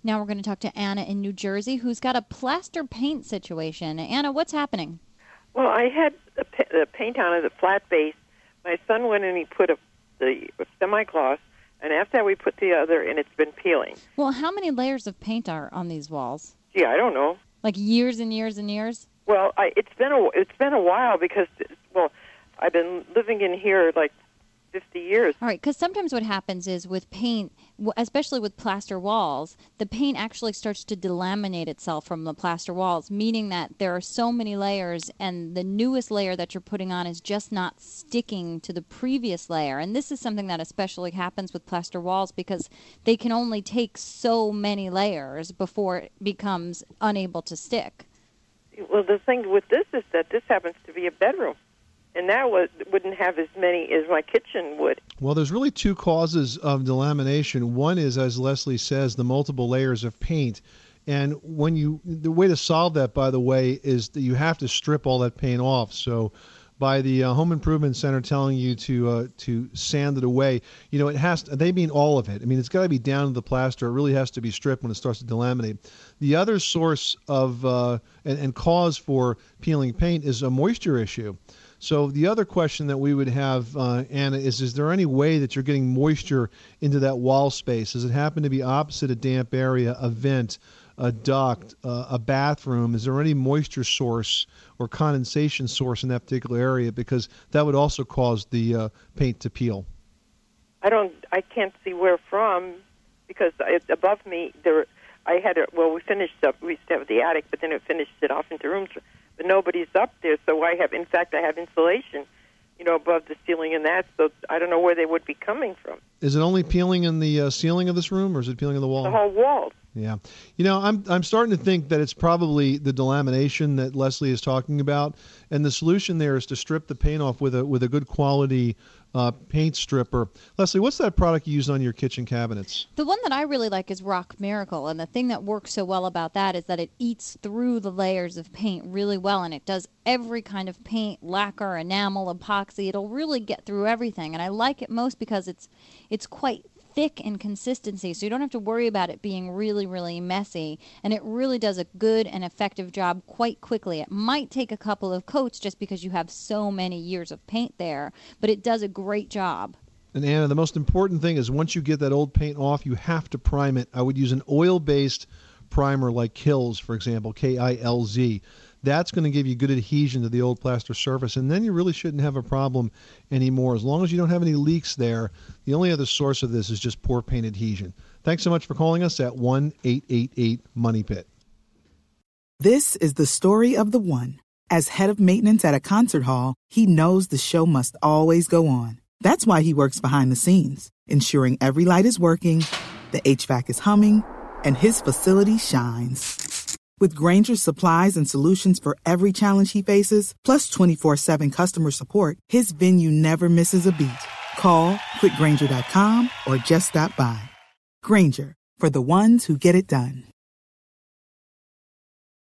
Now we're going to talk to Anna in New Jersey, who's got a plaster paint situation. Anna, what's happening? Well, I had the paint on it, a flat base. My son went and he put the semi-gloss, and after that we put the other, and it's been peeling. Well, how many layers of paint are on these walls? Gee, I don't know. Like years and years and years? Well, it's been a while because, I've been living in here like 50 years. All right, because sometimes what happens is with paint, especially with plaster walls, the paint actually starts to delaminate itself from the plaster walls, meaning that there are so many layers and the newest layer that you're putting on is just not sticking to the previous layer. And this is something that especially happens with plaster walls because they can only take so many layers before it becomes unable to stick. Well, the thing with this is that this happens to be a bedroom. And that wouldn't have as many as my kitchen would. Well, there's really two causes of delamination. One is, as Leslie says, the multiple layers of paint. And the way to solve that, by the way, is that you have to strip all that paint off. So by the Home Improvement Center telling you to sand it away, they mean all of it. I mean, it's got to be down to the plaster. It really has to be stripped when it starts to delaminate. The other source of and cause for peeling paint is a moisture issue. So the other question that we would have, Anna, is there any way that you're getting moisture into that wall space? Does it happen to be opposite a damp area, a vent, a duct, a bathroom? Is there any moisture source or condensation source in that particular area? Because that would also cause the paint to peel. I can't see where from, because above me, we finished up, we used to have the attic, but then it finished it off into rooms. But nobody's up there, so I have insulation, above the ceiling and that, so I don't know where they would be coming from. Is it only peeling in the ceiling of this room, or is it peeling in the wall? The whole wall. Yeah. I'm starting to think that it's probably the delamination that Leslie is talking about, and the solution there is to strip the paint off with a good quality paint stripper. Leslie, what's that product you use on your kitchen cabinets? The one that I really like is Rock Miracle, and the thing that works so well about that is that it eats through the layers of paint really well, and it does every kind of paint, lacquer, enamel, epoxy. It'll really get through everything, and I like it most because it's quite thick in consistency, so you don't have to worry about it being really, really messy, and it really does a good and effective job quite quickly. It might take a couple of coats just because you have so many years of paint there, but it does a great job. And Anna, the most important thing is once you get that old paint off, you have to prime it. I would use an oil-based primer like Kilz, for example, Kilz. That's going to give you good adhesion to the old plaster surface, and then you really shouldn't have a problem anymore. As long as you don't have any leaks there, the only other source of this is just poor paint adhesion. Thanks so much for calling us at 1-888-MONEY-PIT. This is the story of the one. As head of maintenance at a concert hall, he knows the show must always go on. That's why he works behind the scenes, ensuring every light is working, the HVAC is humming, and his facility shines. With Grainger's supplies and solutions for every challenge he faces, plus 24/7 customer support, his venue never misses a beat. Call quickgrainger.com or just stop by. Grainger, for the ones who get it done.